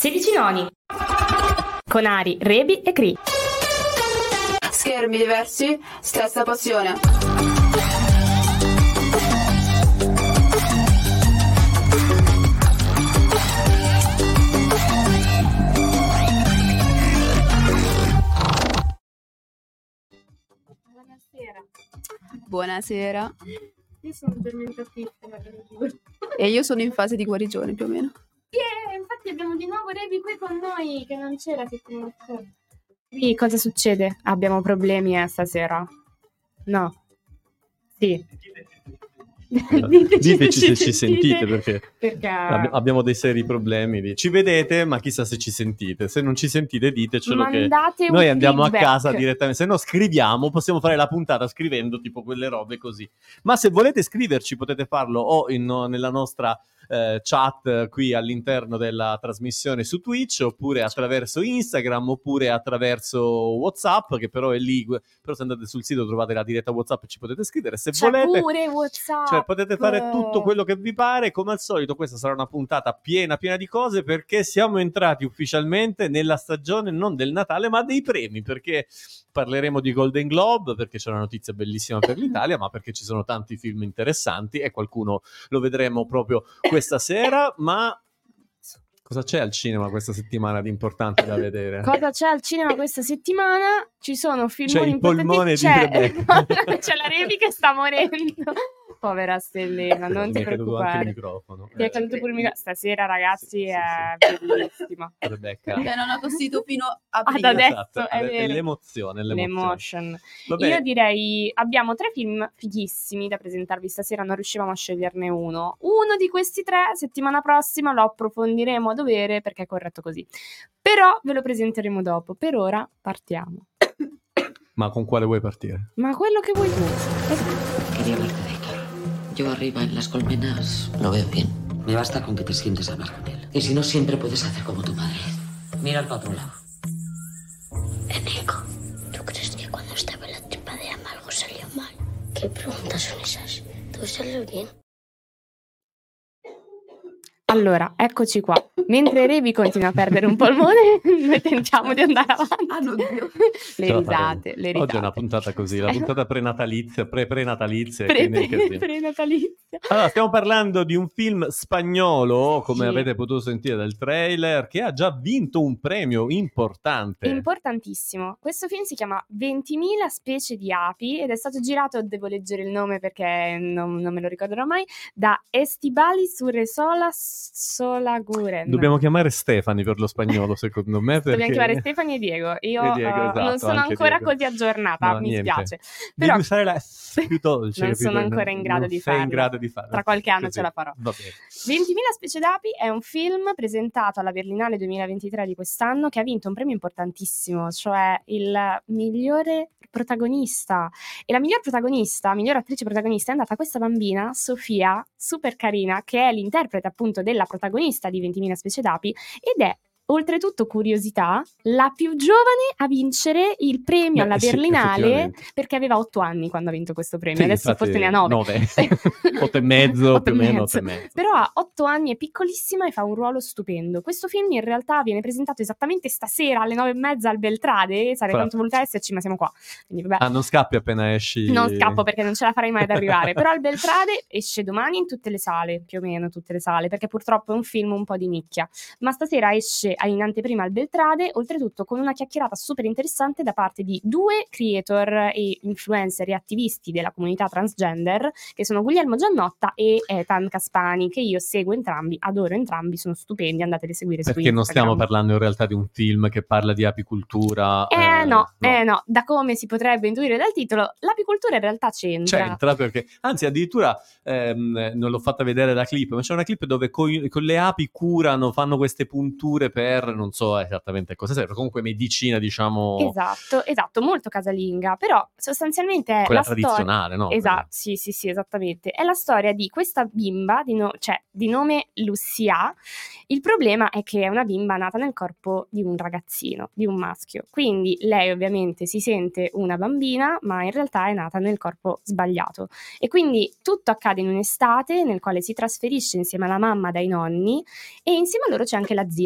16 noni con Ari, Rebi e Cri. Schermi diversi, stessa passione. Buonasera. Io sono tormentatissima. E io sono in fase di guarigione più o meno. Infatti abbiamo di nuovo Rebi qui con noi che non c'era settimana scorsa. Qui cosa succede? Abbiamo problemi stasera? No. Sì. Diteci se ci sentite perché abbiamo dei seri problemi. Ci vedete, ma chissà se ci sentite. Se non ci sentite, ditecelo, mandate che noi andiamo feedback a casa direttamente. Se no scriviamo, possiamo fare la puntata scrivendo tipo quelle robe così. Ma se volete scriverci potete farlo o nella nostra chat qui all'interno della trasmissione su Twitch, oppure attraverso Instagram, oppure attraverso WhatsApp, che però è lì. Però se andate sul sito trovate la diretta WhatsApp e ci potete scrivere se volete. Pure WhatsApp. Cioè potete fare tutto quello che vi pare. Come al solito questa sarà una puntata piena di cose, perché siamo entrati ufficialmente nella stagione non del Natale ma dei premi, perché parleremo di Golden Globe, perché c'è una notizia bellissima per l'Italia, ma perché ci sono tanti film interessanti e qualcuno lo vedremo proprio questa sera. Ma cosa c'è al cinema questa settimana di importante da vedere? Cosa c'è al cinema questa settimana? Ci sono film C'è il polmone di Rebecca. C'è la Rebi che sta morendo. Povera Stellina, non ti Mi è caduto anche preoccupare. il microfono. Ti è caduto pure il microfono. Stasera, ragazzi, Sì. è bellissima. Rebecca. Non ho tossito fino a Ad adesso, Esatto, è vero. l'emozione. L'emotion. Vabbè. Io direi, abbiamo 3 film fighissimi da presentarvi stasera, non riuscivamo a sceglierne uno. Uno di questi 3, settimana prossima, lo approfondiremo a dovere perché è corretto così. Però ve lo presenteremo dopo. Per ora partiamo. Ma con quale vuoi partire? Ma quello che vuoi tu. Quería hablarte de Héctor. Yo arriba en las colmenas lo veo bien. Me basta con que te sientes a hablar con él. Y si no, siempre puedes hacer como tu madre. Mira para otro lado. Eneco, ¿tú crees que cuando estaba en la tripa de Ama algo salió mal? ¿Qué preguntas son esas? ¿Todo salió bien? Allora, eccoci qua. Mentre Rebi continua a perdere un polmone, noi tentiamo di andare avanti. Ah, no, Dio. Le Ce la risate, faremo. le risate. Oggi è una puntata così, la puntata prenatalizia, prenatalizia. Pre-natalizia. Allora, stiamo parlando di un film spagnolo, come Sì. avete potuto sentire dal trailer, che ha già vinto un premio importante. Importantissimo. Questo film si chiama 20.000 specie di api ed è stato girato, devo leggere il nome perché non me lo ricorderò mai, da Estibaliz Urresola Solaguren. Dobbiamo chiamare Stefani per lo spagnolo, secondo me. Dobbiamo chiamare Stefani e Diego. Io E Diego, esatto, non sono anche ancora Diego. così aggiornata, No, mi niente. spiace. Però Devi usare la S più dolce. non capito? sono ancora in grado Non di sei farlo. in grado di farlo. Tra qualche anno Così. ce la farò. Va bene. 20.000 specie d'api è un film presentato alla Berlinale 2023 di quest'anno che ha vinto un premio importantissimo, cioè il migliore protagonista. E la miglior attrice protagonista è andata a questa bambina, Sofia, super carina, che è l'interprete appunto della protagonista di 20.000 specie d'api ed è, oltretutto curiosità, la più giovane a vincere il premio alla sì, Berlinale, effettivamente. perché aveva 8 anni quando ha vinto questo premio, Sì, adesso infatti, forse ne ha 9. 8 e mezzo, 8 più e o meno mezzo. 8 e mezzo. Però ha 8 anni, è piccolissima e fa un ruolo stupendo. Questo film in realtà viene presentato esattamente stasera alle 9:30 al Beltrade, sarei Fra- tanto voluta esserci ma siamo qua, quindi vabbè. Ah, non scappi appena esci? Non scappo perché non ce la farei mai ad arrivare, però al Beltrade esce domani in tutte le sale, più o meno tutte le sale, perché purtroppo è un film un po' di nicchia, ma stasera esce in anteprima al Beltrade, oltretutto con una chiacchierata super interessante da parte di 2 creator e influencer e attivisti della comunità transgender, che sono Guglielmo Giannotta e Ethan Caspani, che io seguo entrambi, adoro entrambi, sono stupendi, andateli a seguire su Perché non Instagram. stiamo parlando in realtà di un film che parla di apicultura. No, da come si potrebbe intuire dal titolo, l'apicoltura in realtà C'entra perché, anzi addirittura non l'ho fatta vedere la clip, ma c'è una clip dove con le api curano, fanno queste punture per, non so esattamente cosa serve, comunque medicina, diciamo. Esatto, molto casalinga, però sostanzialmente è quella la storia tradizionale, no? Esatto, sì, esattamente. È la storia di questa bimba di nome Lucia. Il problema è che è una bimba nata nel corpo di un ragazzino, di un maschio. Quindi lei ovviamente si sente una bambina, ma in realtà è nata nel corpo sbagliato. E quindi tutto accade in un'estate nel quale si trasferisce insieme alla mamma dai nonni e insieme a loro c'è anche la zia, che è una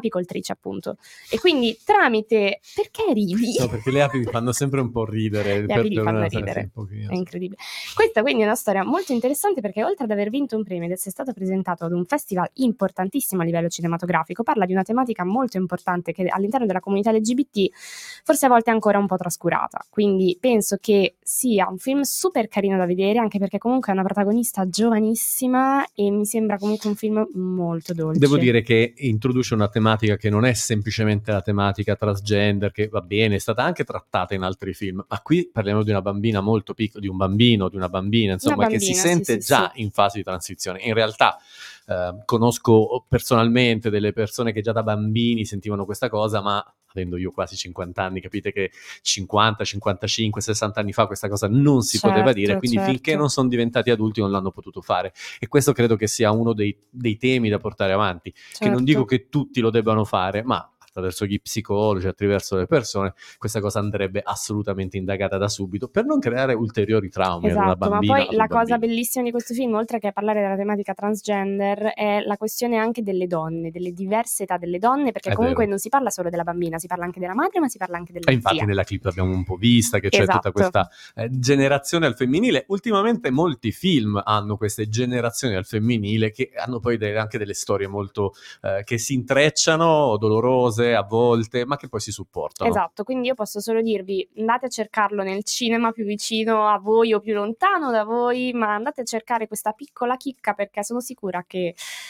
apicoltrice appunto, e quindi tramite... Perché ridi? No, perché le api mi fanno sempre un po' ridere. Le api li fanno una- ridere, un pochino. è incredibile. Questa quindi è una storia molto interessante perché oltre ad aver vinto un premio ed essere stato presentato ad un festival importantissimo a livello cinematografico, parla di una tematica molto importante che all'interno della comunità LGBT forse a volte è ancora un po' trascurata, quindi penso che sia un film super carino da vedere, anche perché comunque è una protagonista giovanissima e mi sembra comunque un film molto dolce. Devo dire che introduce una tematica che non è semplicemente la tematica transgender, che va bene, è stata anche trattata in altri film, ma qui parliamo di una bambina molto piccola, di un bambino, di una bambina, insomma, Una che si bambina, sente sì, già sì. in fase di transizione. In realtà conosco personalmente delle persone che già da bambini sentivano questa cosa, ma avendo io quasi 50 anni, capite che 50, 55, 60 anni fa questa cosa non si poteva dire, quindi finché non sono diventati adulti non l'hanno potuto fare. E questo credo che sia uno dei temi da portare avanti, che non dico che tutti lo debbano fare, ma attraverso gli psicologi, attraverso le persone, questa cosa andrebbe assolutamente indagata da subito per non creare ulteriori traumi ad una Esatto, ma bambina. poi ad un la cosa bambino. bellissima di questo film, oltre che parlare della tematica transgender, è la questione anche delle donne, delle diverse età delle donne, perché È comunque vero. non si parla solo della bambina, si parla anche della madre, ma si parla anche della E infatti zia. nella clip l'abbiamo un po' vista, che c'è tutta Esatto. questa generazione al femminile. Ultimamente molti film hanno queste generazioni al femminile che hanno poi anche delle storie molto che si intrecciano, dolorose a volte, ma che poi si supportano. Esatto, quindi io posso solo dirvi, andate a cercarlo nel cinema più vicino a voi o più lontano da voi, ma andate a cercare questa piccola chicca perché sono sicura che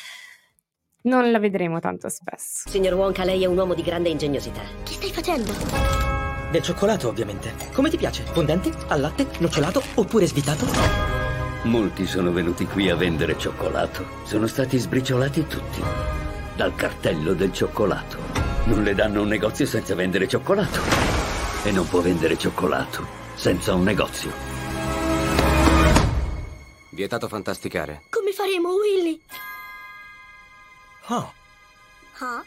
non la vedremo tanto spesso. Signor Wonka, lei è un uomo di grande ingegnosità. Che stai facendo? Del cioccolato, ovviamente. Come ti piace? Fondente? Al latte? Nocciolato? Oppure svitato? Molti sono venuti qui a vendere cioccolato. Sono stati sbriciolati tutti dal cartello del cioccolato. Non le danno un negozio senza vendere cioccolato. E non può vendere cioccolato senza un negozio. Vietato fantasticare. Come faremo, Willy? Oh, Ah?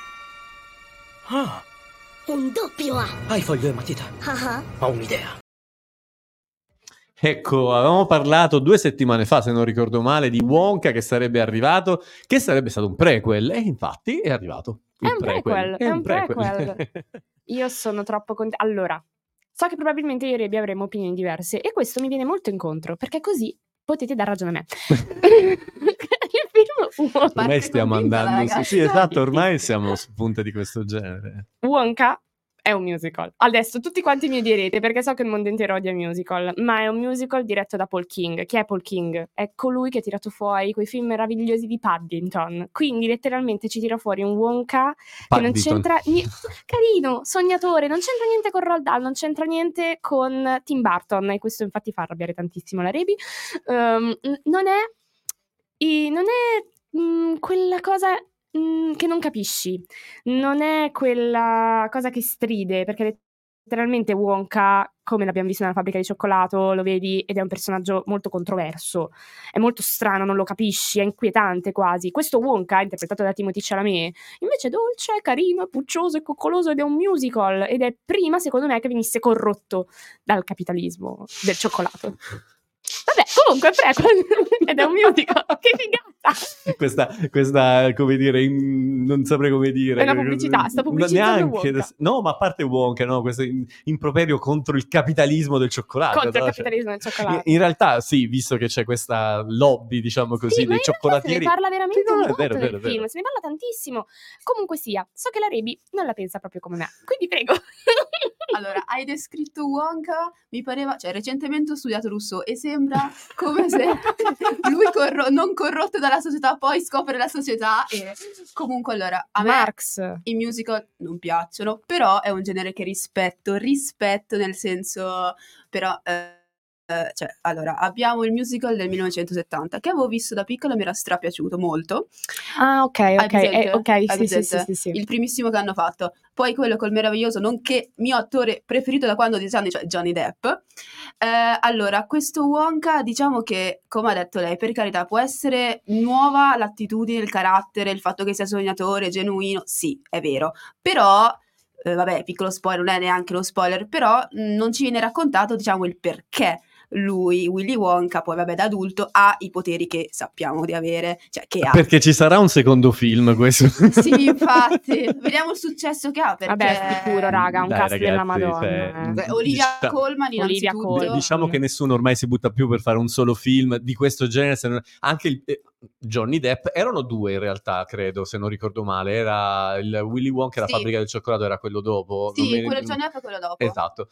ah. Un doppio A. Hai foglio e matita. Ah. Ho un'idea. Ecco, avevamo parlato 2 settimane fa, se non ricordo male, di Wonka che sarebbe arrivato, che sarebbe stato un prequel, e infatti è arrivato. È un prequel, è un prequel. Io sono troppo contenta. Allora, so che probabilmente io e Rebi avremo opinioni diverse e questo mi viene molto incontro, perché così potete dar ragione a me. Il film Wonka, Ormai stiamo convinta la andando ragazza. sì, esatto, ormai siamo su punte di questo genere. Wonka è un musical. Adesso tutti quanti mi direte, perché so che il mondo intero odia musical, ma è un musical diretto da Paul King. Chi è Paul King? È colui che ha tirato fuori quei film meravigliosi di Paddington. Quindi letteralmente ci tira fuori un Wonka che non Paddington. c'entra carino, sognatore, non c'entra niente con Roald Dahl, non c'entra niente con Tim Burton, e questo infatti fa arrabbiare tantissimo la Rebi. Non è quella cosa che non capisci, non è quella cosa che stride, perché letteralmente Wonka, come l'abbiamo visto nella fabbrica di cioccolato, lo vedi ed è un personaggio molto controverso, è molto strano, non lo capisci, è inquietante quasi. Questo Wonka, interpretato da Timothée Chalamet, invece è dolce, carino, è puccioso, è coccoloso ed è un musical, ed è prima, secondo me, che venisse corrotto dal capitalismo del cioccolato. Vabbè, comunque è prequel ed è un musical, che figata! Questa come dire, non saprei come dire. È una pubblicità, sta pubblicizzando Wonka. No, ma a parte Wonka, no, questo improperio contro il capitalismo del cioccolato. Contro no? il capitalismo del cioccolato. In realtà sì, visto che c'è questa lobby, diciamo così, Sì, ma dei in realtà cioccolatieri. se ne parla veramente Sì, no, un è botto vero, nel vero, film, vero. se ne parla tantissimo. Comunque sia, so che la Rebi non la pensa proprio come me, quindi prego. Allora, hai descritto Wonka, mi pareva, cioè recentemente ho studiato russo e sembra come se lui non corrotto dalla società poi scopre la società e comunque allora a me Marx. i musical non piacciono, però è un genere che rispetto nel senso, però cioè, allora, abbiamo il musical del 1970 che avevo visto da piccola e mi era strapiaciuto molto. Ah, ok, Hai ok, presente? ok, Hai sì, presente? sì. Il primissimo che hanno fatto. Poi quello col meraviglioso, nonché mio attore preferito da quando ho 10 anni, cioè Johnny Depp. Allora, questo Wonka, diciamo che, come ha detto lei, per carità, può essere nuova l'attitudine, il carattere, il fatto che sia sognatore, genuino, sì, è vero. Però, vabbè, piccolo spoiler, non è neanche uno spoiler, però non ci viene raccontato, diciamo, il perché lui, Willy Wonka, poi vabbè da adulto, ha i poteri che sappiamo di avere, cioè che ha. Perché ci sarà un secondo film questo. Sì, infatti, vediamo il successo che ha, perché... Vabbè, sicuro, raga, un Dai, cast ragazzi, della Madonna. cioè, Olivia Colman Olivia innanzitutto. Colman. Diciamo che nessuno ormai si butta più per fare un solo film di questo genere, anche Johnny Depp, erano 2 in realtà, credo, se non ricordo male, era il Willy Wonka e la Sì. fabbrica del cioccolato, era quello dopo. Sì, quello di Johnny Depp è quello dopo. Esatto.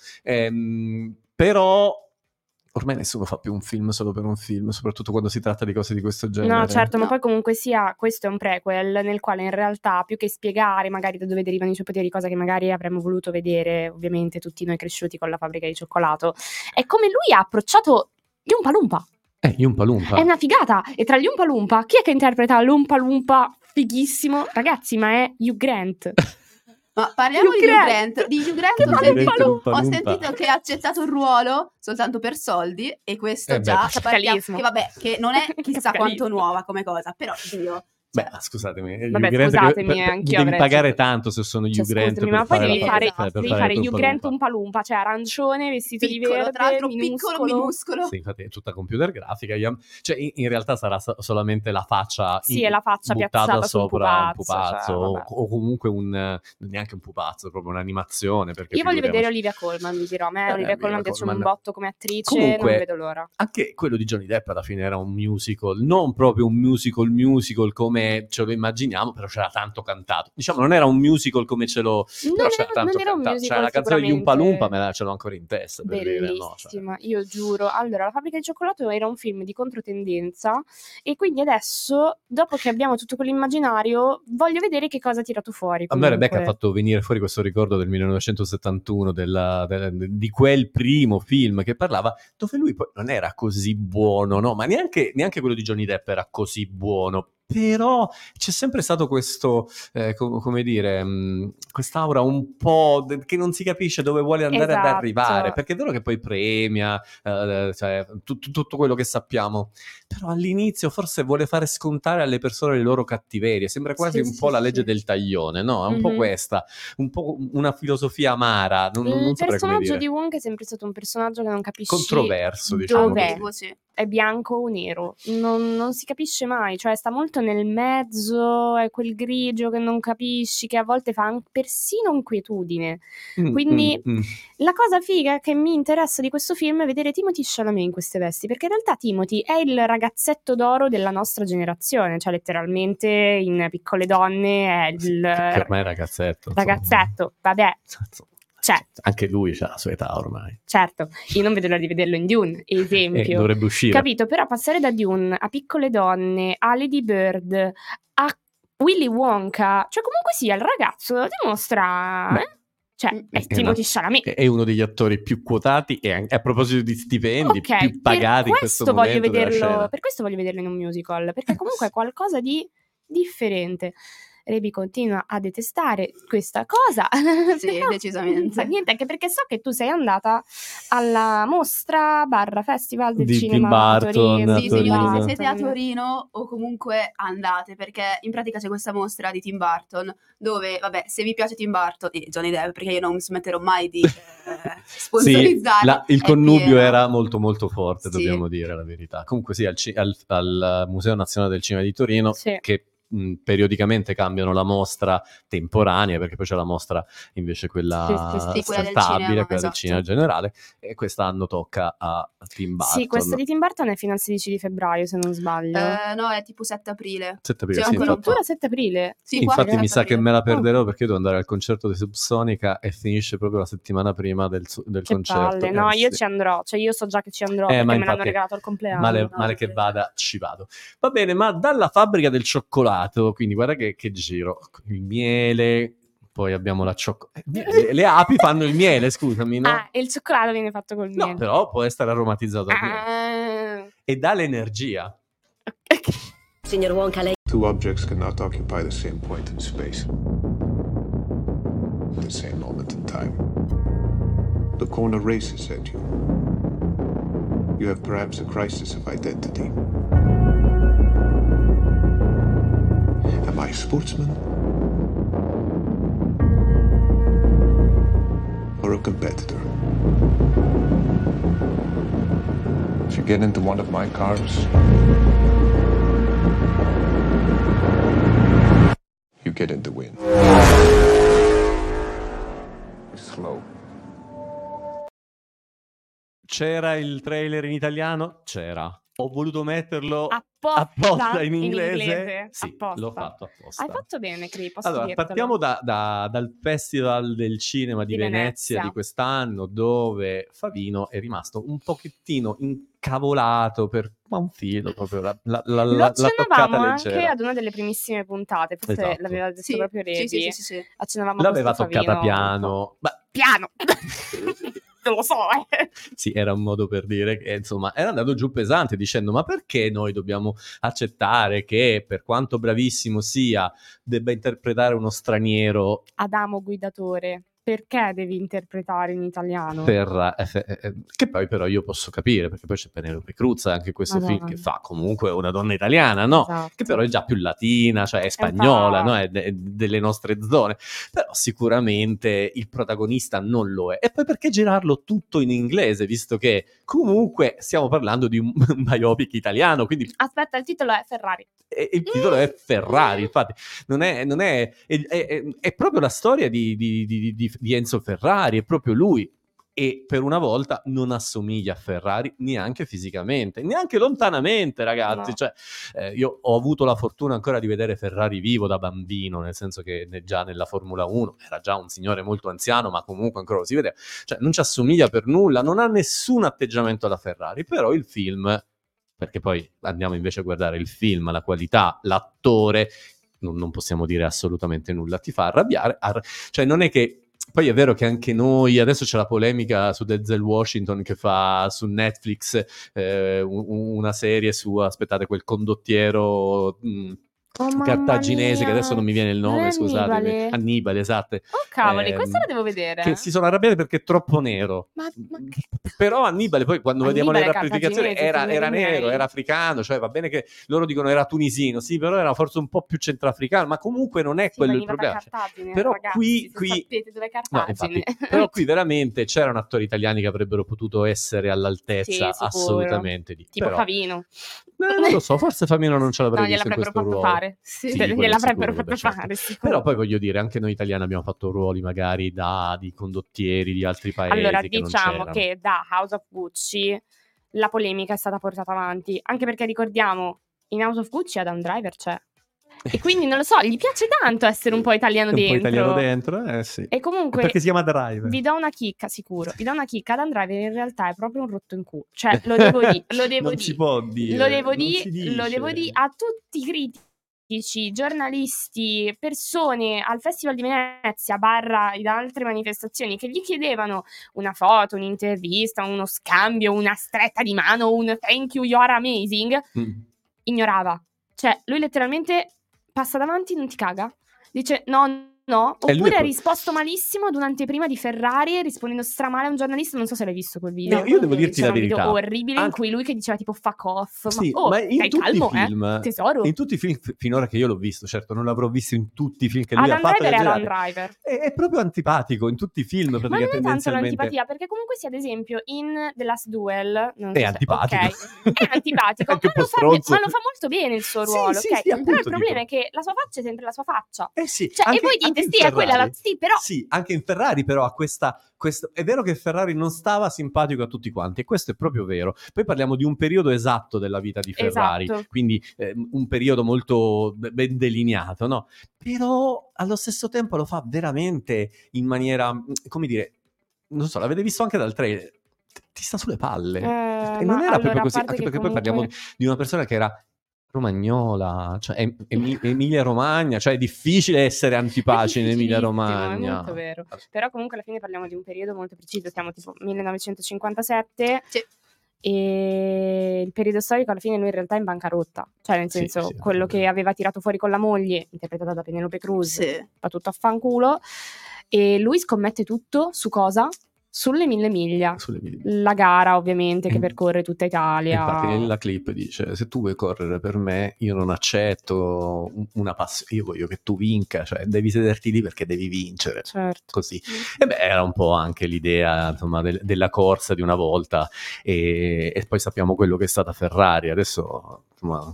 Però ormai nessuno fa più un film solo per un film, soprattutto quando si tratta di cose di questo genere. No, certo, ma No. poi comunque sia, questo è un prequel nel quale in realtà, più che spiegare magari da dove derivano i suoi poteri, cosa che magari avremmo voluto vedere, ovviamente tutti noi cresciuti con la fabbrica di cioccolato, è come lui ha approcciato gli Oompa Loompa. Gli Oompa Loompa. È una figata. E tra gli Oompa Loompa, chi è che interpreta l'Oompa Loompa fighissimo? Ragazzi, ma è Hugh Grant. Ma parliamo Hugh di Hugh Grant. Grant. Di Hugh Grant Che ho fa sentito, Oompa ho Loompa. sentito che ha accettato il ruolo soltanto per soldi, e questo Beh, già capitalismo. che vabbè, che non è chissà quanto Capitalismo. nuova come cosa, però io Beh, scusatemi, Vabbè, Hugh Grant, scusatemi, anch'io devi avrei pagare accettato. tanto se sono Hugh Cioè, Grant scusami, per ma poi fare devi la fare, parte- per devi fare fare Oompa Hugh Grant Loompa. Oompa Loompa, cioè arancione, vestito di piccolo, verde, tra l'altro piccolo, minuscolo. Sì, infatti è tutta computer grafica. Cioè, in realtà sarà solamente la faccia Sì, è la faccia buttata piazzata su un sopra un pupazzo, pupazzo, cioè, o, vabbè. o comunque neanche un pupazzo, proprio un'animazione. Perché Io voglio vedere figuriamoci. Olivia Colman, vi dirò. A me Olivia Olivia Colman piace un Colman. botto come attrice, Comunque, non vedo l'ora. Anche quello di Johnny Depp alla fine era un musical, non proprio un musical come ce lo immaginiamo, però c'era tanto cantato. Diciamo, non era un musical come ce lo... però c'era tanto non era un cantato. musical, C'era la canzone di Oompa Loompa, sicuramente. ce l'ho ancora in testa, per dire, no? Cioè, Bellissima, io giuro. Allora, La fabbrica di cioccolato era un film di controtendenza e quindi adesso, dopo che abbiamo tutto quell'immaginario, voglio vedere che cosa ha tirato fuori. a me Rebecca ha comunque. fatto venire fuori questo ricordo del 1971, di quel primo film che parlava, dove lui poi non era così buono, no? Ma neanche quello di Johnny Depp era così buono. Però c'è sempre stato questo, come dire, quest'aura un po' che non si capisce dove vuole andare ad Esatto. arrivare, perché è vero che poi premia, cioè, tutto quello che sappiamo, però all'inizio forse vuole fare scontare alle persone le loro cattiverie, sembra quasi Sì, un sì, po' la legge sì. del taglione, no? È un po' Mhm. questa, un po' una filosofia amara, non Il saprei come personaggio dire. di Wong è sempre stato un personaggio che non capisci Controverso, diciamo dov'è. così. Sì. È bianco o nero, non si capisce mai, cioè sta molto nel mezzo, è quel grigio che non capisci, che a volte fa persino inquietudine. Quindi la cosa figa che mi interessa di questo film è vedere Timothée Chalamet in queste vesti, perché in realtà Timothy è il ragazzetto d'oro della nostra generazione, cioè letteralmente in Piccole Donne è il Che ormai è ragazzetto. insomma. ragazzetto, vabbè, cioè, Anche lui ha la sua età ormai. certo, io non vedo l'ora di vederlo in Dune, esempio. Dovrebbe uscire. Capito? Però passare da Dune a Piccole Donne, a Lady Bird, a Willy Wonka, cioè comunque sia, il ragazzo dimostra... Beh, cioè, è è Timothée Chalamet. È uno degli attori più quotati e a proposito di stipendi, Ok, più pagati in per questo questo voglio momento della vederlo, scena. per questo voglio vederlo in un musical, perché comunque è qualcosa di differente. Rebi continua a detestare questa cosa. Sì, Però decisamente. non fa niente, anche perché so che tu sei andata alla mostra / festival del Di cinema Tim Burton a Torino. a Sì, signori, Torino. se siete a Torino o comunque andate, perché in pratica c'è questa mostra di Tim Burton dove, vabbè, se vi piace Tim Burton e Johnny Depp, perché io non smetterò mai di Sì, sponsorizzare, il è connubio pieno. era molto molto forte, Sì. dobbiamo dire la verità. Comunque sì, al Museo Nazionale del Cinema di Torino, Sì. che periodicamente cambiano la mostra temporanea, perché poi c'è la mostra invece quella Sì, quella del stabile, cinema, quella del esatto. cinema generale, e quest'anno tocca a Tim Burton. Sì, questo di Tim Burton è fino al 16 di febbraio, se non sbaglio. No, è tipo 7 aprile. 7 aprile, C'è sì, ancora un infatti. Addirittura 7 aprile. Sì, Infatti qua mi è sa che 7 me la aprile. perderò perché io devo andare al concerto di Subsonica e finisce proprio la settimana prima del Che concerto. palle. No, io sì. ci andrò, cioè io so già che ci andrò perché ma me l'hanno infatti, regalato al compleanno. male che vada, ci vado. Va bene, ma dalla fabbrica del cioccolato, quindi guarda che giro, il miele, poi abbiamo la le api fanno il miele, scusami, no? Ah, e il cioccolato viene fatto col No, miele. però può essere aromatizzato al miele. Ah. E dà l'energia. Signor Wonka, lei... Two objects cannot occupy the same point in space at the same moment in time. The corner races at you. You have perhaps a crisis of identity. Am I a sportsman? Or a competitor? you get into one of my cars, you get in the wind. Slow. C'era il trailer in italiano? C'era. Ho voluto metterlo apposta in inglese. Sì, apposta. l'ho fatto apposta. Hai fatto bene, Cri, posso Allora, dirtelo. partiamo dal Festival del Cinema di Venezia di quest'anno, dove Favino è rimasto un pochettino incavolato per un filo, proprio Lo la toccata accennavamo anche leggera. ad una delle primissime puntate, forse Esatto. l'aveva detto proprio Revi. Sì. Accennavamo a L'aveva questo toccata Favino piano. piano! Non lo so, Sì, era un modo per dire che, insomma, era andato giù pesante dicendo: ma perché noi dobbiamo accettare che, per quanto bravissimo sia, debba interpretare uno straniero Adamo guidatore, perché devi interpretare in italiano? che poi però io posso capire, perché poi c'è Penelope Cruz anche in questo Madonna. film, che fa comunque una donna italiana, no? Esatto. Che però è già più latina, cioè è spagnola, no? È delle nostre zone. Però sicuramente il protagonista non lo è. E poi perché girarlo tutto in inglese, visto che comunque stiamo parlando di un biopic italiano, quindi Aspetta, il titolo è Ferrari. il titolo è Ferrari, infatti è proprio la storia di Enzo Ferrari, è proprio lui, e per una volta non assomiglia a Ferrari neanche fisicamente, neanche lontanamente, ragazzi. No. Cioè, io ho avuto la fortuna ancora di vedere Ferrari vivo da bambino, nel senso che già nella Formula 1 era già un signore molto anziano, ma comunque ancora lo si vede, cioè non ci assomiglia per nulla, non ha nessun atteggiamento alla Ferrari. Però il film, perché poi andiamo invece a guardare il film, la qualità, l'attore, non possiamo dire assolutamente nulla, ti fa arrabbiare, cioè non è che, poi è vero che anche noi, adesso c'è la polemica su Denzel Washington che fa su Netflix una serie su, aspettate, quel condottiero cartaginese, che adesso non mi viene il nome, scusate, Annibale, esatto. Oh cavoli, questo lo devo vedere. Che si sono arrabbiati perché è troppo nero. Ma che... Però Annibale, poi quando vediamo le Annibale rappresentazioni, era nero, era africano, cioè va bene che loro dicono era tunisino, sì, però era forse un po' più centroafricano, ma comunque non è quello il problema. Però ragazzi, qui sapete dove è no, Cartagine. infatti, però qui veramente c'erano attori italiani che avrebbero potuto essere all'altezza, Sì, assolutamente di. Tipo però, Favino. non lo so, forse Favino non ce l'avrebbe No, visto in questo gliel'avrebbero ruolo. fatto fare. Sì, gliel'avrebbero sicuro, fatto certo. fare, sicuro. Però poi voglio dire, anche noi italiani abbiamo fatto ruoli magari di condottieri di altri paesi. Allora, che non diciamo c'erano. che da House of Gucci la polemica è stata portata avanti, anche perché ricordiamo, in House of Gucci Adam Driver c'è. E quindi non lo so, gli piace tanto essere un po' italiano Un dentro. po' italiano dentro, sì. E comunque perché si chiama Driver. vi do una chicca, sicuro. Vi do una chicca. Adam Driver in realtà è proprio un rotto in culo. Cioè, lo devo dire. Non si può dire. Lo devo non si dice. dire a tutti i critici, giornalisti, persone al Festival di Venezia / in altre manifestazioni che gli chiedevano una foto, un'intervista, uno scambio, una stretta di mano, un thank you, you are amazing. Ignorava. Cioè, lui letteralmente passa davanti, non ti caga. Dice no. Oppure ha risposto malissimo ad un'anteprima di Ferrari, rispondendo stramale a un giornalista. Non so se l'hai visto quel video. No, io devo dirti la verità. C'era un video orribile in cui lui che diceva tipo fuck off. Sì, ma in tutti calmo, i film, tesoro. in tutti i film finora che io l'ho visto, certo non l'avrò visto in tutti i film che lui Adam ha fatto. Driver è Adam Driver. È proprio antipatico in tutti i film, Ma non è tanto tendenzialmente. l'antipatia, perché comunque sì, ad esempio in The Last Duel È antipatico. Ok, è antipatico, Anche un po' ma lo stronzo. fa molto bene il suo Sì, ruolo, sì, ok? sì, appunto, Però il problema dico. è che la sua faccia è sempre la sua faccia. Sì, Cioè, anche- e voi anche dite in sì, è quella Ferrari. sì, però Sì, anche in Ferrari però ha questo. È vero che Ferrari non stava simpatico a tutti quanti, e questo è proprio vero. Poi parliamo di un periodo esatto della vita di Ferrari, Esatto. quindi un periodo molto ben delineato, no? Però allo stesso tempo lo fa veramente in maniera, come dire, non so, l'avete visto anche dal trailer, ti sta sulle palle. E non era proprio così, anche perché poi parliamo di una persona che era romagnola, cioè Emilia Romagna, cioè è difficile essere antipatici in Emilia Romagna. È molto vero. Però comunque alla fine parliamo di un periodo molto preciso, siamo tipo 1957. Sì. E il periodo storico alla fine lui in realtà è in bancarotta, cioè nel senso sì, quello che aveva tirato fuori con la moglie, interpretata da Penelope Cruz, Sì. va tutto a fanculo, e lui scommette tutto su cosa? Sulle 1000 miglia. Sulle 1000 La gara ovviamente che percorre tutta Italia. Infatti nella clip dice: se tu vuoi correre per me, io non accetto una passione, io voglio che tu vinca, cioè devi sederti lì perché devi vincere. Certo. Così. E beh, era un po' anche l'idea, insomma, della corsa di una volta, e poi sappiamo quello che è stata Ferrari. Adesso, insomma,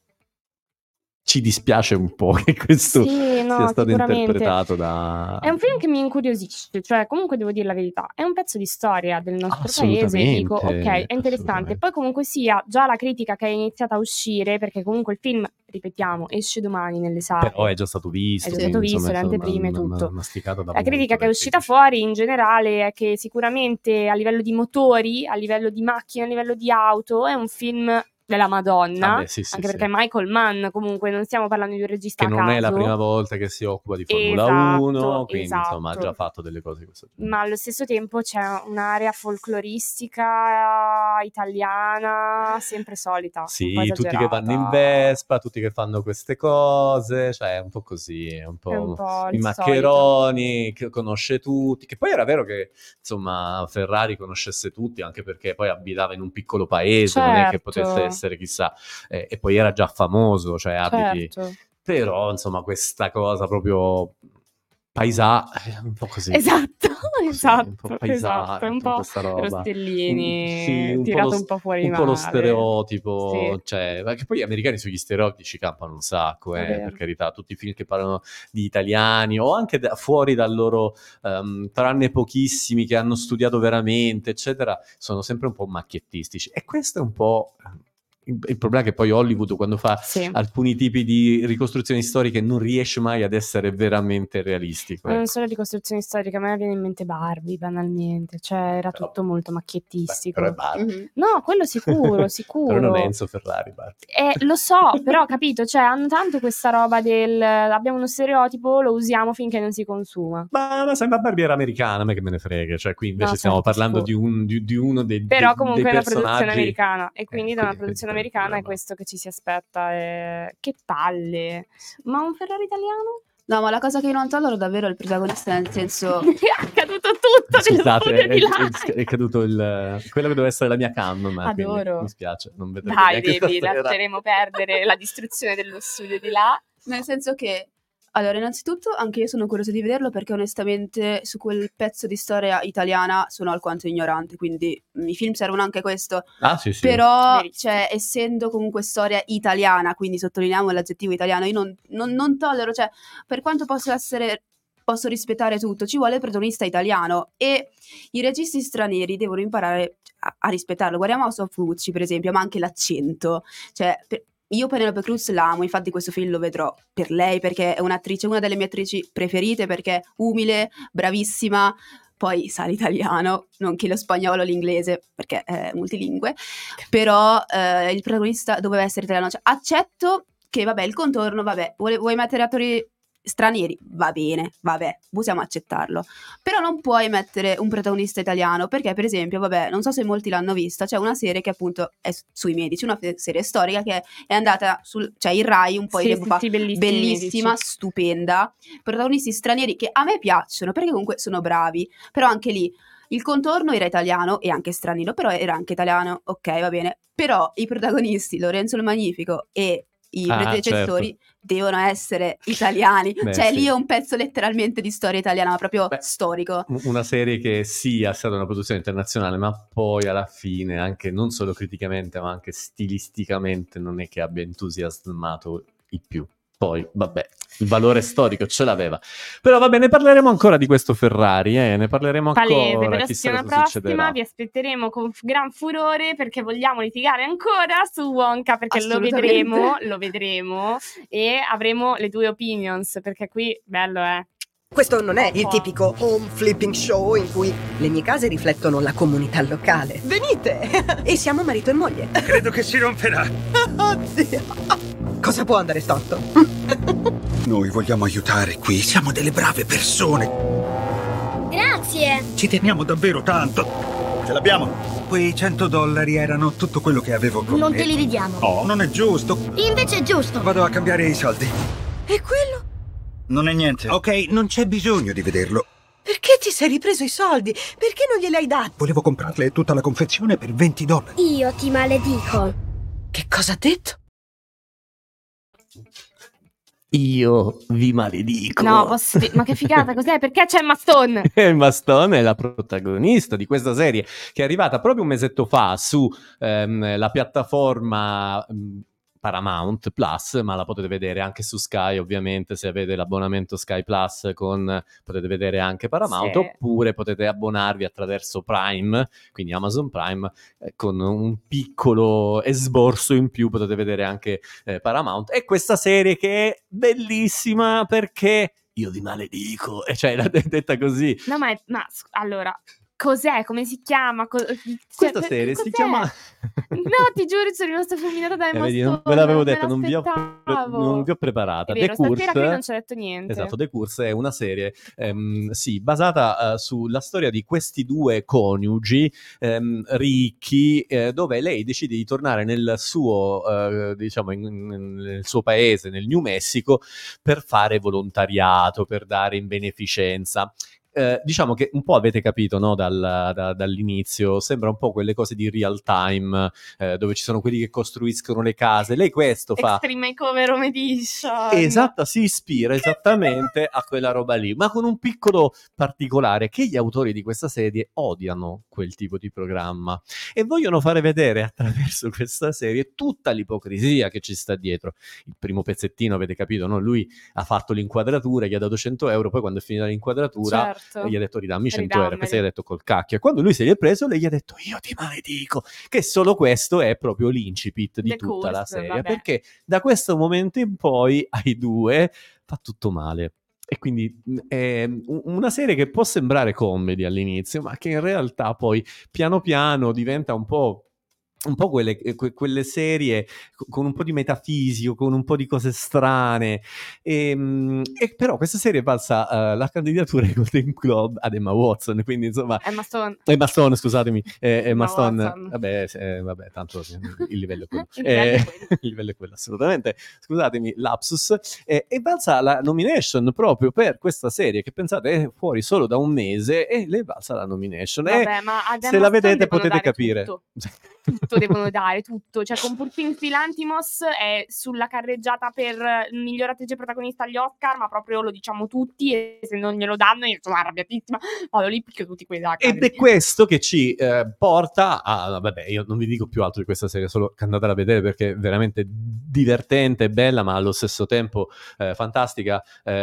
ci dispiace un po' che questo sia stato interpretato da... È un film che mi incuriosisce, cioè comunque devo dire la verità, è un pezzo di storia del nostro paese, dico ok, è interessante. Poi comunque sia, già la critica che è iniziata a uscire, perché comunque il film, ripetiamo, esce domani nelle sale. Però è già stato visto. È già stato visto, le anteprime, tutto. La critica che è uscita dice. fuori in generale è che sicuramente a livello di motori, a livello di macchine, a livello di auto, è un film della Madonna, sì, anche perché Michael Mann, comunque non stiamo parlando di un regista che a non caso. è la prima volta che si occupa di Formula 1, quindi insomma ha già fatto delle cose di questo genere. Ma allo stesso tempo c'è un'area folcloristica italiana sempre solita, sì, un po' tutti che vanno in Vespa, tutti che fanno queste cose, cioè è un po' così, è un po' i maccheroni, che conosce tutti, che poi era vero che insomma Ferrari conoscesse tutti, anche perché poi abitava in un piccolo paese, non è che potesse essere chissà, e poi era già famoso, cioè abiti, però insomma questa cosa proprio un po' così. Esatto, un po' paesà, un po' questa roba. Rostellini, tirato un po' fuori un po' lo mare. stereotipo, cioè, perché poi gli americani sugli stereotipi ci campano un sacco, per carità, tutti i film che parlano di italiani o anche fuori dal loro, tranne pochissimi che hanno studiato veramente, eccetera, sono sempre un po' macchiettistici, e questo è un po' il problema, che poi Hollywood quando fa alcuni tipi di ricostruzioni storiche non riesce mai ad essere veramente realistico. Non solo ricostruzioni storiche, a me viene in mente Barbie banalmente, cioè era tutto molto macchiettistico. Però è Barbie. No, quello sicuro. Però non è Enzo Ferrari Barbie. Lo so, però capito, cioè hanno tanto questa roba del abbiamo uno stereotipo, lo usiamo finché non si consuma. Ma sembra Barbie era americana, a me che me ne frega, cioè qui invece stiamo parlando di uno dei però comunque dei è una personaggi produzione americana, e quindi da una produzione americana è questo che ci si aspetta. Che palle, ma un Ferrari italiano? No, ma la cosa che io non tollero davvero è il protagonista, nel senso è caduto tutto. Scusate, è caduto quello che doveva essere la mia cam, ma adoro, mi spiace, non vedrete dai baby, lasceremo perdere la distruzione dello studio di là, nel senso che allora, innanzitutto anche io sono curiosa di vederlo, perché onestamente su quel pezzo di storia italiana sono alquanto ignorante, quindi i film servono anche questo. Sì. Però, cioè, essendo comunque storia italiana, quindi sottolineiamo l'aggettivo italiano, io non tollero, cioè, per quanto posso rispettare tutto, ci vuole il protagonista italiano, e i registi stranieri devono imparare a rispettarlo. Guardiamo House of Gucci, per esempio, ma anche l'accento, cioè... Io Penelope Cruz l'amo, infatti questo film lo vedrò per lei, perché è un'attrice, una delle mie attrici preferite, perché è umile, bravissima, poi sa l'italiano, nonché lo spagnolo, l'inglese, perché è multilingue, però il protagonista doveva essere italiano. Cioè, accetto che, vabbè, il contorno, vabbè, vuoi mettere attori stranieri, va bene, vabbè, possiamo accettarlo, però non puoi mettere un protagonista italiano, perché per esempio, vabbè, non so se molti l'hanno vista, c'è una serie che appunto è sui medici, una serie storica che è andata cioè il Rai un po' di tempo fa, bellissima, stupenda, protagonisti stranieri che a me piacciono perché comunque sono bravi, però anche lì il contorno era italiano e anche straniero, però era anche italiano, ok, va bene, però i protagonisti Lorenzo il Magnifico e i predecessori devono essere italiani. Cioè lì è un pezzo letteralmente di storia italiana, ma proprio storico. Una serie che sia stata una produzione internazionale, ma poi alla fine anche non solo criticamente ma anche stilisticamente non è che abbia entusiasmato i più. Poi, vabbè, il valore storico ce l'aveva. Però vabbè, ne parleremo ancora di questo Ferrari, ne parleremo ancora. Però settimana prossima vi aspetteremo con gran furore, perché vogliamo litigare ancora su Wonka, perché lo vedremo e avremo le due opinions, perché qui bello è. Questo non è il tipico home flipping show in cui le mie case riflettono la comunità locale. Venite! E siamo marito e moglie. Credo che si romperà. Oddio! Cosa può andare storto? Noi vogliamo aiutare qui, siamo delle brave persone. Grazie! Ci teniamo davvero tanto. Ce l'abbiamo. Quei $100 erano tutto quello che avevo con me. Non te li ridiamo. Oh, non è giusto. Invece è giusto. Vado a cambiare i soldi. E quello? Non è niente. Ok, non c'è bisogno di vederlo. Perché ti sei ripreso i soldi? Perché non glieli hai dati? Volevo comprarle tutta la confezione per $20. Io ti maledico. Che cosa ha detto? Io vi maledico. No, ma che figata, cos'è? Perché c'è Emma Stone? Emma Stone è la protagonista di questa serie che è arrivata proprio un mesetto fa su la piattaforma Paramount Plus, ma la potete vedere anche su Sky, ovviamente, se avete l'abbonamento Sky Plus potete vedere anche Paramount, Sì. oppure potete abbonarvi attraverso Prime, quindi Amazon Prime, con un piccolo esborso in più potete vedere anche Paramount. E questa serie che è bellissima perché io vi maledico, e cioè l'ha detta così. No, allora, cos'è? Come si chiama? Questa serie si chiama... No, ti giuro, sono rimasta fulminata da Emma vedi, Stone. non ve l'avevo me detto, non vi ho preparata. È vero, The Curse, stasera qui non ci ha detto niente. Esatto, The Curse è una serie sì, basata sulla storia di questi due coniugi ricchi, dove lei decide di tornare nel suo diciamo nel suo paese, nel New Mexico, per fare volontariato, per dare in beneficenza. Diciamo che un po' avete capito, no, dall'inizio, sembra un po' quelle cose di real time, dove ci sono quelli che costruiscono le case. Lei questo fa. Extreme Makeover Home Edition. Esatto, si ispira esattamente a quella roba lì, ma con un piccolo particolare, che gli autori di questa serie odiano quel tipo di programma e vogliono fare vedere attraverso questa serie tutta l'ipocrisia che ci sta dietro. Il primo pezzettino, avete capito, no? Lui ha fatto l'inquadratura, gli ha dato 100 euro, poi quando è finita l'inquadratura gli ha detto ridammi 100 euro, che si è detto col cacchio, e quando lui se li è preso lei gli ha detto io ti maledico, che solo questo è proprio l'incipit di tutta la serie, perché da questo momento in poi ai due fa tutto male. E quindi è una serie che può sembrare comedy all'inizio, ma che in realtà poi piano piano diventa un po' quelle serie con un po' di metafisico, con un po' di cose strane, e però questa serie è valsa la candidatura ai Golden Globe ad Emma Watson, quindi insomma Emma Stone, scusatemi, Emma Stone, vabbè, tanto il livello è quello, il livello è quello, assolutamente, scusatemi, lapsus, è valsa la nomination proprio per questa serie che pensate è fuori solo da un mese e le è valsa la nomination. Vabbè, ma se la vedete potete capire tutto devono dare, tutto, cioè con Poor Things di Lanthimos è sulla carreggiata per miglior attrice protagonista agli Oscar, ma proprio lo diciamo tutti, e se non glielo danno io sono arrabbiatissima, vado lì picchio tutti quei dati. Ed è questo che ci porta a, vabbè, io non vi dico più altro di questa serie, solo che andatela a vedere perché è veramente divertente, bella, ma allo stesso tempo fantastica,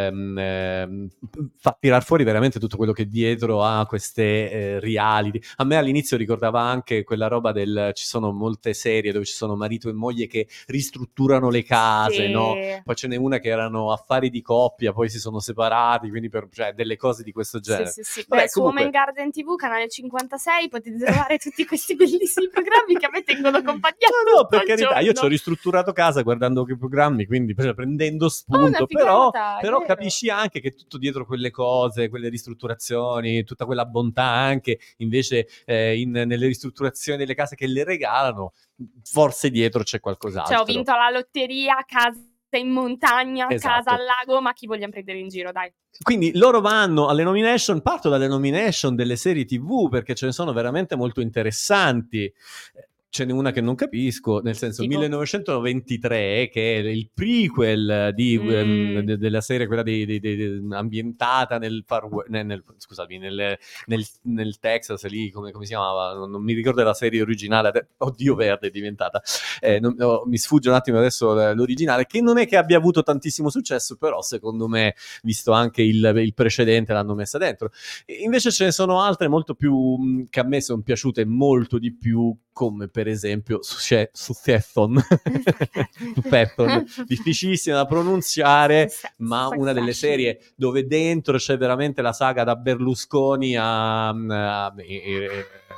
fa tirar fuori veramente tutto quello che dietro a queste reality. A me all'inizio ricordava anche quella roba ci sono molte serie dove ci sono marito e moglie che ristrutturano le case, no? Poi ce n'è una che erano affari di coppia, poi si sono separati, quindi cioè delle cose di questo genere. Sì. Vabbè, su Woman Garden TV, canale 56, potete trovare tutti questi bellissimi programmi che a me tengono compagnia. No, per carità, io ci ho ristrutturato casa guardando quei programmi, quindi prendendo spunto, però capisci anche che tutto dietro quelle cose, quelle ristrutturazioni, tutta quella bontà anche, invece nelle ristrutturazioni delle case che le regalano, forse dietro c'è qualcos'altro. Cioè, ho vinto la lotteria, casa in montagna, esatto. Casa al lago, ma chi vogliamo prendere in giro, dai. Quindi loro vanno alle nomination, parto dalle nomination delle serie TV perché ce ne sono veramente molto interessanti. Ce n'è una che non capisco, nel senso 1923, che è il prequel della serie, quella ambientata nel Texas, lì, come si chiamava? Non mi ricordo la serie originale, oddio verde è diventata, mi sfugge un attimo adesso l'originale, che non è che abbia avuto tantissimo successo, però secondo me, visto anche il precedente, l'hanno messa dentro. Invece ce ne sono altre molto più, che a me sono piaciute molto di più, come per esempio Succession, difficilissima da pronunciare, ma una delle serie dove dentro c'è veramente la saga da Berlusconi a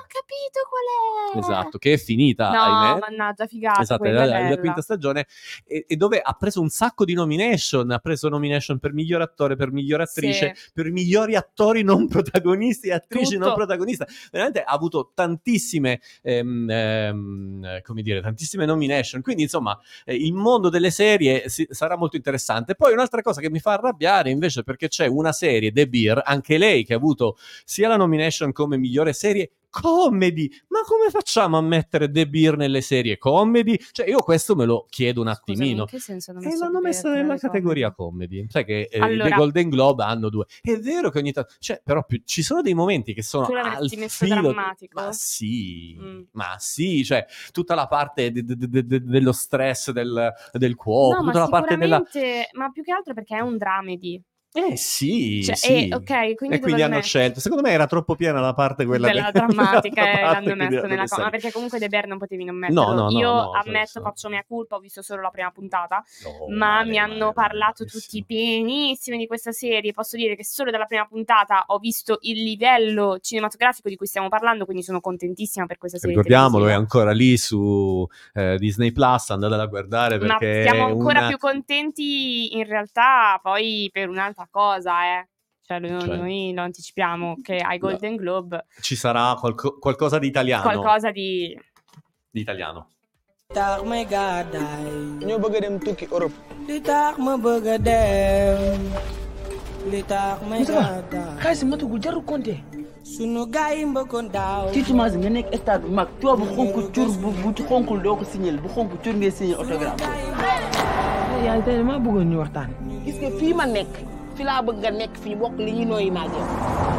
ho capito qual è. Esatto, che è finita, No, ahimè. mannaggia, figata. Esatto, è quella la bella. quinta stagione e dove ha preso un sacco di nomination, ha preso nomination per miglior attore, per miglior attrice, per migliori attori non protagonisti e attrici Tutto. non protagoniste. Veramente ha avuto tantissime come dire, tantissime nomination, quindi insomma il mondo delle serie sarà molto interessante. Poi un'altra cosa che mi fa arrabbiare invece, perché c'è una serie, The Bear, anche lei che ha avuto sia la nomination come migliore serie comedy, ma come facciamo a mettere The Bear nelle serie comedy? Cioè io questo me lo chiedo un attimino. In che senso hanno E messo l'hanno The messa Bear nella nelle categoria comedy. Sai che Allora- i Golden Globe hanno 2. È vero che ogni tanto... Cioè, però ci sono dei momenti che sono Tu al l'avresti messo filo... drammatico? Ma sì, cioè tutta la parte dello stress del cuoco, No, ma tutta la parte della... sicuramente, ma più che altro perché è un dramedy. Sì, Cioè, sì. ok, quindi E quindi hanno scelto. Secondo me era troppo piena la parte quella della drammatica e parte, l'hanno quindi messo nella stare- ma perché comunque The Bear non potevi non metterlo. No, Io cioè, ammetto, faccio mia colpa, ho visto solo la prima puntata, ma male, mi hanno parlato tutti benissimo di questa serie. Posso dire che solo dalla prima puntata ho visto il livello cinematografico di cui stiamo parlando, quindi sono contentissima per questa serie Ricordiamolo, è televisiva. ancora lì su Disney Plus, andatela a guardare Ma perché siamo è ancora una... più contenti in realtà poi per un'altra cosa, Cioè, Cioè? noi lo anticipiamo che ai Golden Globe Ci sarà qualcosa di italiano. qualcosa di italiano. tax may gàddaay ñoo bëgg a dem tukki Europe li tax ma bëgg a dem li tax may gàddaay xaalis matugul jarul compter sunu gaay yi mbëkkoon daaw ci semence nga nekk stade bu mag tubaab bu xonk cur bu xonkul doo ko signal bu xonk cur ngay signé autographe yaay tey dama bëggoon ñu waxtaan gis nga fii ma nekk fi laa bëgg nga nekk fi ñu bokk li ñu nooyi maa jëm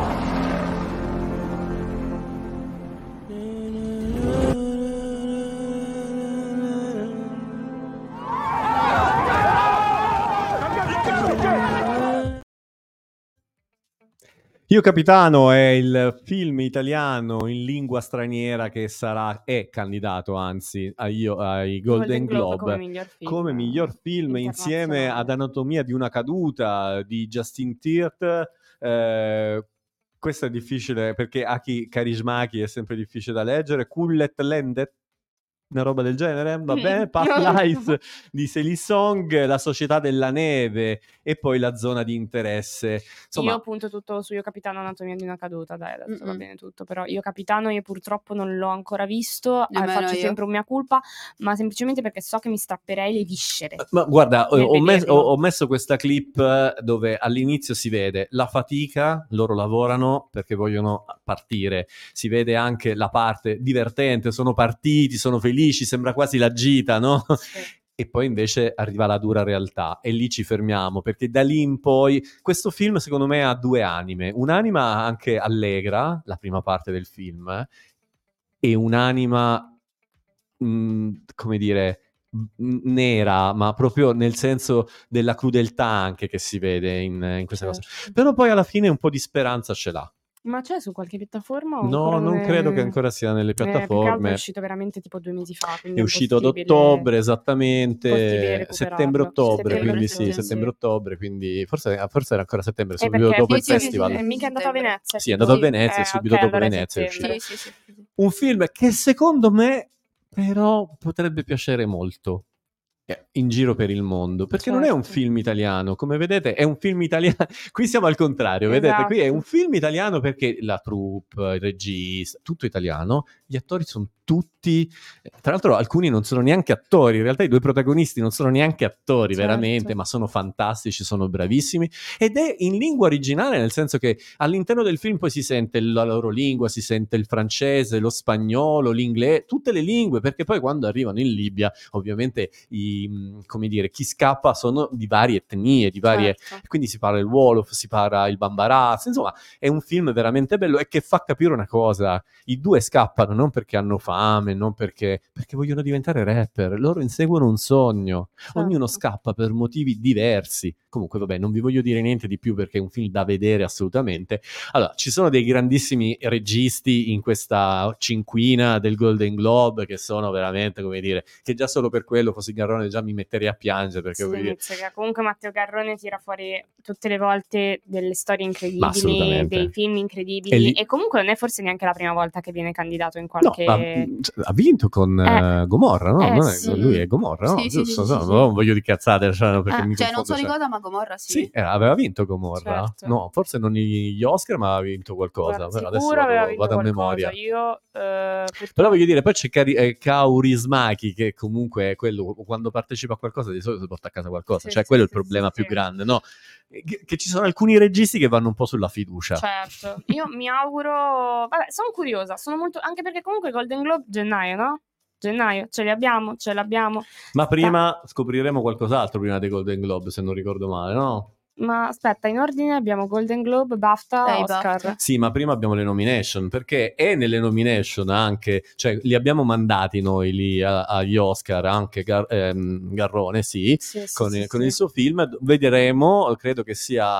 Io Capitano è il film italiano in lingua straniera che è candidato anzi ai Golden Globe come miglior film insieme ad Anatomia di una caduta di Justin Teert. Questo è difficile perché Aki Kaurismäki è sempre difficile da leggere. Kullet Lendet, una roba del genere, va bene? Past Lives di Celine Song, La società della neve e poi La zona di interesse. Insomma, io punto tutto su Io Capitano Anatomia di una caduta, dai, adesso va bene tutto, però Io Capitano io purtroppo non l'ho ancora visto, faccio sempre un mia colpa, ma semplicemente perché so che mi strapperei le viscere. ma guarda, ho messo questa clip dove all'inizio si vede la fatica, loro lavorano perché vogliono partire, si vede anche la parte divertente, sono partiti, sono felici, sembra quasi la gita, no? Sì. E poi invece arriva la dura realtà e lì ci fermiamo perché da lì in poi questo film secondo me ha due anime, un'anima anche allegra, la prima parte del film, e un'anima come dire nera, ma proprio nel senso della crudeltà anche che si vede in questa cosa, però poi alla fine un po' di speranza ce l'ha. Ma c'è su qualche piattaforma? No, non credo che ancora sia nelle piattaforme. È uscito veramente tipo 2 mesi fa. È uscito ad ottobre, esattamente, settembre-ottobre, quindi sì, settembre-ottobre, quindi forse era ancora settembre, subito dopo il festival. Mica è andato a Venezia. Sì, è andato a Venezia e subito dopo Venezia è uscito. Sì. Un film che secondo me però potrebbe piacere molto in giro per il mondo, perché non è un film italiano, come vedete è un film italiano, qui siamo al contrario, vedete, qui è un film italiano perché la troupe, il regista, tutto italiano, gli attori sono tutti, tra l'altro alcuni non sono neanche attori, in realtà i due protagonisti non sono neanche attori veramente, ma sono fantastici, sono bravissimi, ed è in lingua originale, nel senso che all'interno del film poi si sente la loro lingua, si sente il francese, lo spagnolo, l'inglese, tutte le lingue, perché poi quando arrivano in Libia ovviamente come dire, chi scappa sono di varie etnie, di varie, quindi si parla il Wolof, si parla il Bambaraz, insomma è un film veramente bello e che fa capire una cosa, i due scappano non perché hanno fame, non perché vogliono diventare rapper, loro inseguono un sogno, ognuno scappa per motivi diversi. Comunque vabbè, non vi voglio dire niente di più perché è un film da vedere assolutamente. Allora, ci sono dei grandissimi registi in questa cinquina del Golden Globe che sono veramente, come dire, che già solo per quello Fossi Garrone già mi metterei a piangere perché Sì, voglio dire, Mizzica. Comunque Matteo Garrone tira fuori tutte le volte delle storie Ma incredibili, assolutamente. dei film E incredibili lì- e comunque non è forse neanche la prima volta che viene candidato in No, qualche... ha vinto con Gomorra, no? Non è- sì. Lui è Gomorra, no? Sì, sì, Giusto? sì, No, sì, non voglio di cazzate, cioè, perché mi Cioè, non confondo, so di cioè. cosa, ma Gomorra sì. Sì, aveva vinto Gomorra. Certo. No, forse non gli Oscar, ma aveva vinto qualcosa. Guarda, Però adesso sicuro aveva vinto vado a qualcosa. memoria. Io Però voglio dire, poi c'è Kaurismäki che comunque è quello, quando partecipa a qualcosa di solito si porta a casa qualcosa, Sì, cioè sì, quello è sì, il problema sì, più sì. grande, no? Che ci sono alcuni registi che vanno un po' sulla fiducia. certo, io mi auguro, vabbè, sono curiosa, sono molto, anche perché comunque i Golden Globe gennaio, no? Gennaio, ce li abbiamo, Ma prima scopriremo qualcos'altro prima dei Golden Globe, se non ricordo male, no? ma aspetta, in ordine abbiamo Golden Globe, BAFTA, i Oscar. BAFTA. Sì, ma prima abbiamo le nomination, perché è nelle nomination anche, cioè li abbiamo mandati noi lì agli Oscar, anche Garrone, sì, Sì, con sì, il sì. suo film. Vedremo, credo che sia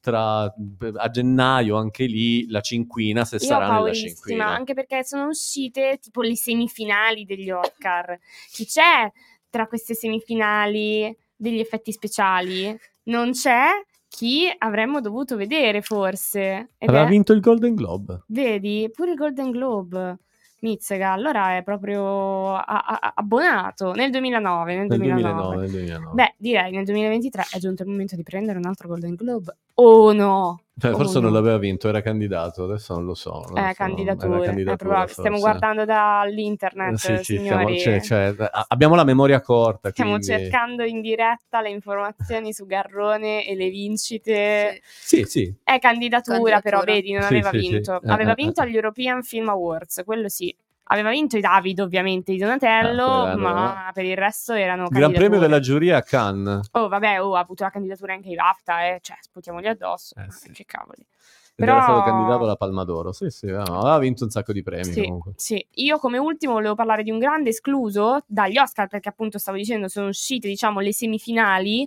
a gennaio anche lì la cinquina, se Io ho sarà nella paurissima, cinquina. anche perché sono uscite tipo le semifinali degli Oscar. Chi c'è tra queste semifinali degli effetti speciali? Non c'è chi avremmo dovuto vedere forse. Ed Aveva è, vinto il Golden Globe. vedi, pure il Golden Globe. Mizzega, allora è proprio abbonato nel 2009, nel 2009. 2009. Beh, direi nel 2023 è giunto il momento di prendere un altro Golden Globe. O no? Cioè, forse Oh, non no. l'aveva vinto, era candidato, adesso non lo so. Era Candidature, è probabile. forse. Stiamo guardando dall'internet, Sì, signori. abbiamo la memoria corta, Stiamo quindi... cercando in diretta le informazioni su Garrone e le vincite. Sì. È candidatura, però vedi, non Sì, aveva sì, vinto. sì. Aveva vinto agli European Film Awards, quello sì. Aveva vinto i David, ovviamente, di Donatello, quello, ma per il resto erano Gran candidature. premio della giuria a Cannes. Oh, vabbè, ha avuto la candidatura anche ai BAFTA, cioè, sputiamogli addosso. Sì. Che cavoli. Ed Però... era stato candidato alla Palma d'Oro. Sì, aveva vinto un sacco di premi comunque. Sì, io come ultimo volevo parlare di un grande escluso dagli Oscar, perché appunto stavo dicendo sono uscite, diciamo, le semifinali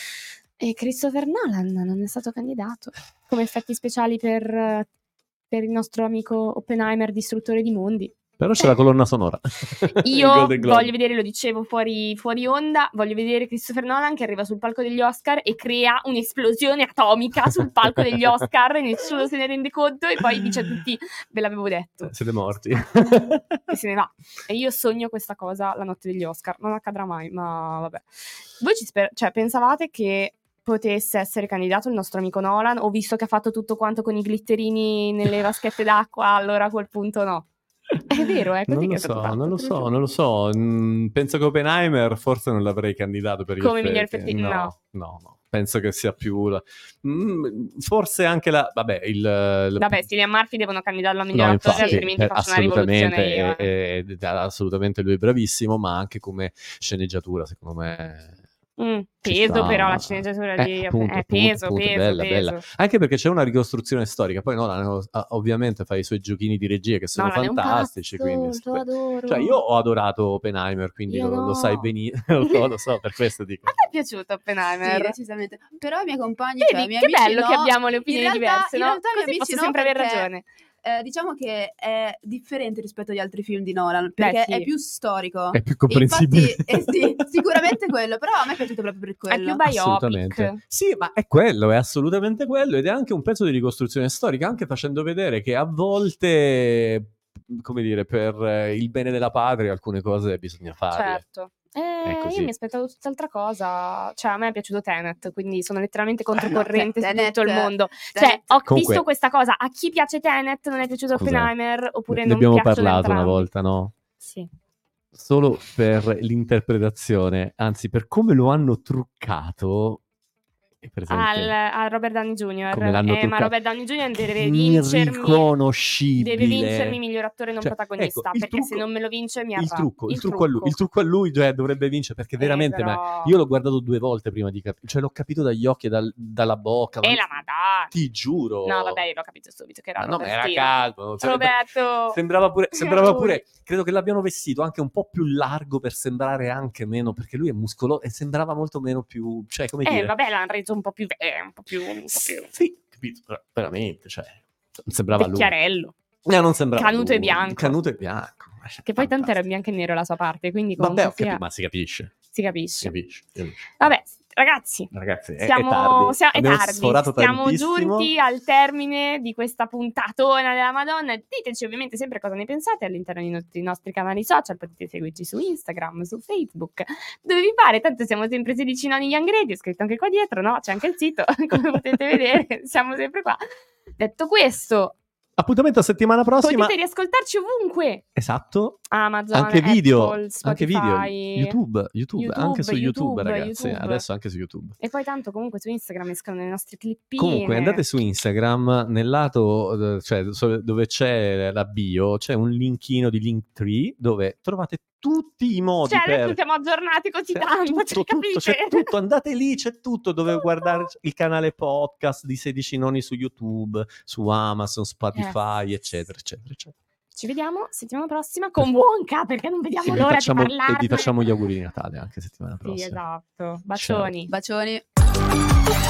e Christopher Nolan non è stato candidato come effetti speciali per il nostro amico Oppenheimer, distruttore di mondi. Però c'è la colonna sonora. Io Golden Globe. voglio vedere, lo dicevo fuori onda, voglio vedere Christopher Nolan che arriva sul palco degli Oscar e crea un'esplosione atomica sul palco degli Oscar e nessuno se ne rende conto e poi dice a tutti ve l'avevo detto. Siete morti. E se ne va. E io sogno questa cosa la notte degli Oscar, non accadrà mai, ma vabbè. Voi pensavate che potesse essere candidato il nostro amico Nolan, o visto che ha fatto tutto quanto con i glitterini nelle vaschette d'acqua, allora a quel punto no? È vero, è così che è stato fatto. Non lo so. Penso che Oppenheimer forse non l'avrei candidato per gli come effetti. miglior effetti. No. Penso che sia più forse anche vabbè, Vabbè, Cillian Murphy devono candidarlo a miglior attore, infatti, altrimenti faccio una rivoluzione io. Assolutamente lui è bravissimo, ma anche come sceneggiatura secondo me peso, però la sceneggiatura di è peso, bella. Anche perché c'è una ricostruzione storica. Poi Nolan ovviamente fa i suoi giochini di regia che sono fantastici, quindi lo adoro. cioè io ho adorato Oppenheimer, quindi lo sai benissimo. lo so, per questo dico. A te è piaciuto Oppenheimer? Sì, decisamente. Però i miei compagni, vedi, cioè, i miei che amici bello che abbiamo le opinioni diverse, in no? realtà i miei Così amici posso sempre aver perché, ragione. Diciamo che è differente rispetto agli altri film di Nolan, perché sì. è più storico. È più comprensibile. Infatti, sì, sicuramente quello, però a me è piaciuto proprio per quello. È più biopic. Assolutamente. Sì, ma è quello, è assolutamente quello, ed è anche un pezzo di ricostruzione storica, anche facendo vedere che a volte, come dire, per il bene della patria alcune cose bisogna farle. Certo. Io mi aspettavo tutt'altra cosa. Cioè, a me è piaciuto Tenet, quindi sono letteralmente controcorrente su tutto il mondo. Cioè, ho visto questa cosa. A chi piace Tenet non è piaciuto Oppenheimer, oppure ne non abbiamo piacciono parlato entrambi. una volta, no? Sì. Solo per l'interpretazione, anzi per come lo hanno truccato. A Robert Downey Jr. Come l'hanno ma truccato. Robert Downey Jr. deve vincermi. Irriconoscibile. Deve vincermi miglior attore non protagonista, ecco, perché se non me lo vince mi arrabbio. Il trucco a lui cioè, dovrebbe vincere, perché veramente però... io l'ho guardato 2 volte prima di capire, cioè l'ho capito dagli occhi e dalla bocca. E la madonna. Ti giuro. No, vabbè, io l'ho capito subito che era no, ma era calmo. Roberto. Sembrava pure, credo che l'abbiano vestito anche un po' più largo per sembrare anche meno, perché lui è muscoloso e sembrava molto meno più, cioè come dire. Vabbè, l'hanno reso un po' più sì, capito, veramente, cioè non sembrava vecchiarello. Non sembrava Canuto lui. e bianco. Che poi tanto era bianco e nero la sua parte, quindi comunque vabbè, ma si capisce. Si capisce. Capisci. Vabbè, ragazzi, è siamo tardi. Abbiamo tardi. sforato Siamo tantissimo. giunti al termine di questa puntatona della Madonna. Diteci ovviamente sempre cosa ne pensate all'interno dei nostri canali social. Potete seguirci su Instagram, su Facebook, dove vi pare, tanto siamo sempre 16 noni Young Radio, scritto anche qua dietro, no? C'è anche il sito, come potete vedere, siamo sempre qua. Detto questo, Appuntamento a settimana prossima. potete riascoltarci ovunque. Esatto. Amazon, Anche video, Apple, Spotify, YouTube, anche su YouTube, ragazzi. YouTube. Adesso anche su YouTube. E poi tanto comunque su Instagram escono le nostre clippine. Comunque andate su Instagram, nel lato, cioè dove c'è la bio, c'è un linkino di Linktree dove trovate tutti i modi Cioè, adesso per... siamo aggiornati così tanto, c'è tutto, andate lì, c'è tutto, dove guardare il canale podcast di 16 noni su YouTube, su Amazon, Spotify, eccetera, eccetera, eccetera. Ci vediamo settimana prossima con Wonka, perché non vediamo l'ora di parlarne. E vi facciamo gli auguri di Natale anche settimana prossima. Sì, esatto. Bacioni. Bacioni.